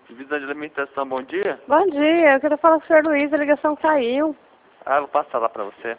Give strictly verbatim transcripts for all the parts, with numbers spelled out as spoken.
Divisão de alimentação, bom dia. Bom dia, eu queria falar com o senhor Luiz, a ligação caiu. Ah, eu vou passar lá pra você.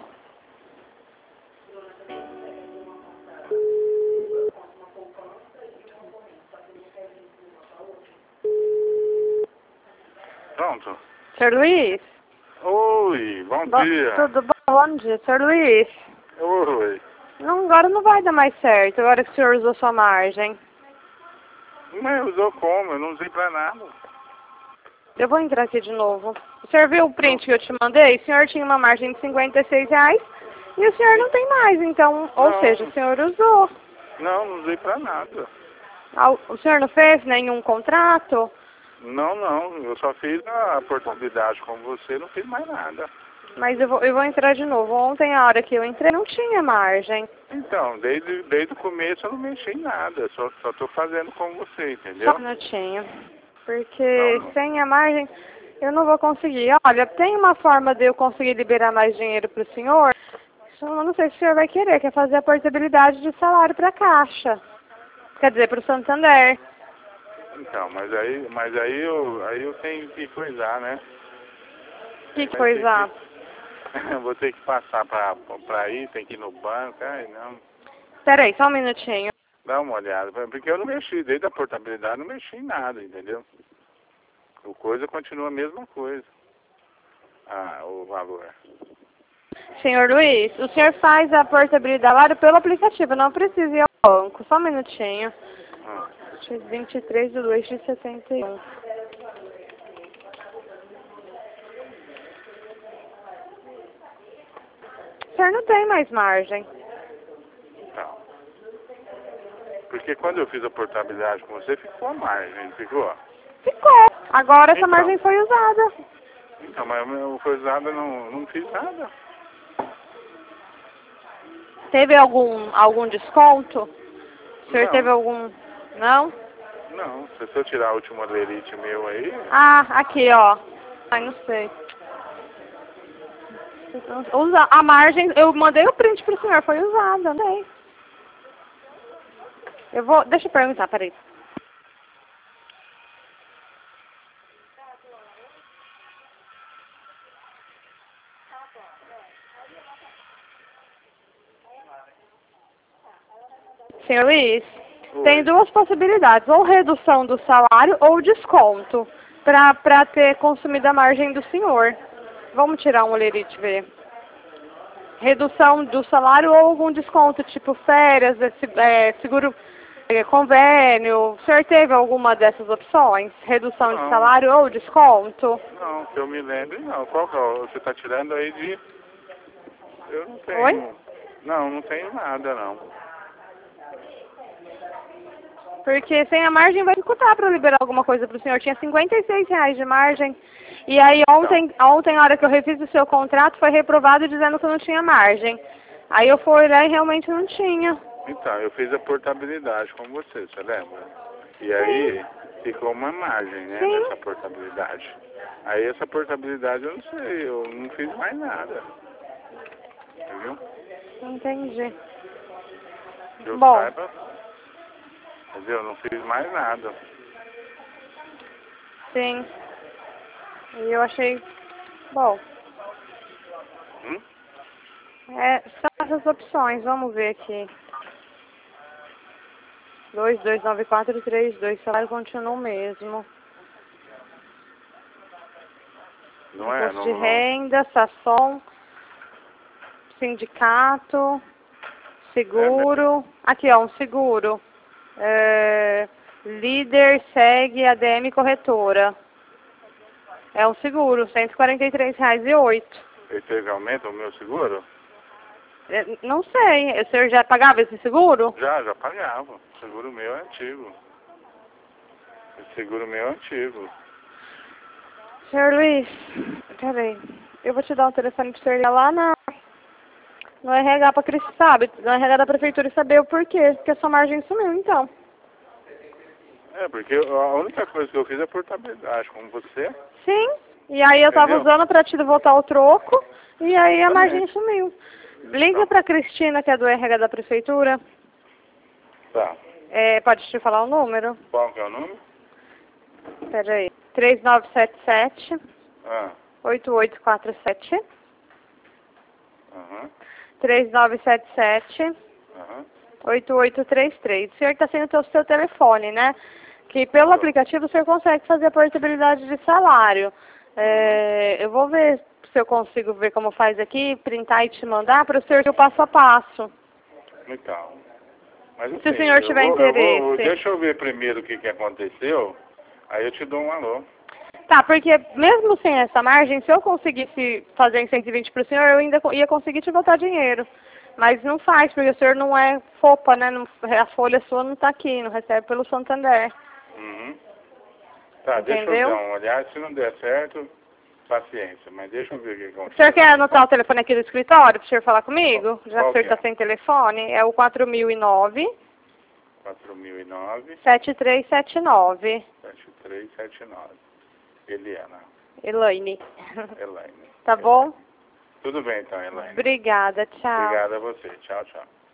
Pronto. senhor Luiz? Oi, bom Bo dia. Tudo bom? Bom dia, senhor Luiz. Oi. Não, agora não vai dar mais certo, agora que o senhor usou sua margem. Mas usou como? Eu não usei pra nada. Eu vou entrar aqui de novo. O senhor viu o print que eu te mandei? O senhor tinha uma margem de cinquenta e seis reais e o senhor não tem mais, então, ou Não. seja, o senhor usou. Não, não usei pra nada. Ah, o senhor não fez nenhum contrato? Não, não. Eu só fiz a portabilidade com você, não fiz mais nada. Mas eu vou, eu vou entrar de novo. Ontem, a hora que eu entrei, não tinha margem. Então, desde, desde o começo eu não mexi em nada. Só, só tô fazendo com você, Só entendeu? um minutinho. Porque Não, não. sem a margem eu não vou conseguir. Olha, tem uma forma de eu conseguir liberar mais dinheiro para o senhor. Eu não sei se o senhor vai querer, que é fazer a portabilidade de salário para a Caixa. Quer dizer, para o Santander. Então, mas aí, mas aí eu, aí eu tenho que coisar, né? O que, que Vai ter coisa? que- Vou ter que passar pra, pra ir, tem que ir no banco. Ai, não. Peraí, só um minutinho. Dá uma olhada, porque eu não mexi, desde a portabilidade não mexi em nada, entendeu? O coisa continua a mesma coisa. Ah, o valor. Senhor Luiz, o senhor faz a portabilidade pelo aplicativo, não precisa ir ao banco. Só um minutinho. Ah, vinte e três de dois de setenta e um. O senhor não tem mais margem. então. Porque quando eu fiz a portabilidade com você, ficou a margem, não ficou? Ficou. Agora essa Então. margem foi usada. Então, mas eu foi usada, não, não fiz nada. Teve algum, algum desconto? O senhor Não. teve algum... Não? Não, se eu tirar o último lerite meu aí, Ah, aqui, ó. Ai, não sei. Usa, a margem, eu mandei o print pro senhor, foi usada, não sei. Eu vou, deixa eu perguntar, peraí. Senhor Luiz, Oi. tem duas possibilidades, ou redução do salário ou desconto, pra, pra ter consumido a margem do senhor. Vamos tirar um olerite e ver. Redução do salário ou algum desconto, tipo férias, é, seguro, é, convênio. O senhor teve alguma dessas opções? Redução de Não. salário ou desconto? Não, que eu me lembre, não. Qual que é o- você está tirando aí de... Eu não tenho... Oi? Não, não tenho nada, não. Porque sem a margem vai dificultar para liberar alguma coisa para o senhor. Tinha cinquenta e seis reais de margem. E aí ontem, ontem, na hora que eu refiz o seu contrato, foi reprovado dizendo que não tinha margem. Aí eu fui olhar e realmente não tinha. Então, eu fiz a portabilidade com você, você lembra? E aí ficou uma margem, né, Sim. nessa portabilidade. Aí essa portabilidade eu não sei, eu não fiz mais nada. Entendeu? Entendi. Que eu Bom. saiba, entendeu? Eu não fiz mais nada. Sim. E eu achei... Bom, Hum? é, são essas opções. Vamos ver aqui. dois, dois, nove, quatro, três, dois. O salário continua o mesmo. Não é? Imposto Não, de não. renda, Sasson, sindicato, seguro. Aqui, ó, um seguro. É, líder, segue, A D M corretora. É um seguro, cento e quarenta e três reais e oito. Ele teve aumento o meu seguro? É, não sei, o senhor já pagava esse seguro? Já, já pagava. O seguro meu é antigo. O seguro meu é antigo. Senhor Luiz, peraí, eu vou te dar um telefone pro senhor ir lá na, no R H pra Cris, sabe? No R H da prefeitura e saber o porquê, porque a sua margem sumiu, então. É, porque a única coisa que eu fiz é portabilidade, como você. Sim, e aí eu tava Entendeu? usando pra te voltar o troco, e aí a margem Exatamente. sumiu. Liga Então. pra Cristina, que é do R H da prefeitura. Tá. É, pode te falar o número? Qual que é o número? Peraí. três nove sete sete, Ah, oito oito quatro sete. aham, três nove sete sete, aham. oito oito três três. O senhor está sendo o seu telefone, né? Que pelo aplicativo o senhor consegue fazer a portabilidade de salário. É, eu vou ver se eu consigo ver como faz aqui, printar e te mandar para o senhor ter o passo a passo. Então, mas assim, Se o senhor eu tiver vou, eu vou, interesse. deixa eu ver primeiro o que, que aconteceu, aí eu te dou um alô. Tá, porque mesmo sem essa margem, se eu conseguisse fazer em cento e vinte para o senhor, eu ainda co- ia conseguir te botar dinheiro. Mas não faz, porque o senhor não é FOPA, né? Não, a folha sua não está aqui, não recebe pelo Santander. Uhum. Tá, deixa eu Entendeu? dar uma olhada, se não der certo, paciência, mas deixa eu ver o que O aconteceu. senhor quer anotar o telefone aqui do escritório para o senhor falar comigo? Já que Qual o senhor que é? está sem telefone, é o quatro mil e nove, quatro mil e nove, sete três sete nove. sete três sete nove. Eliana, Elaine. Elaine. Tá bom? Tudo bem então, Elaine. Obrigada, tchau. Obrigado a você. Tchau, tchau.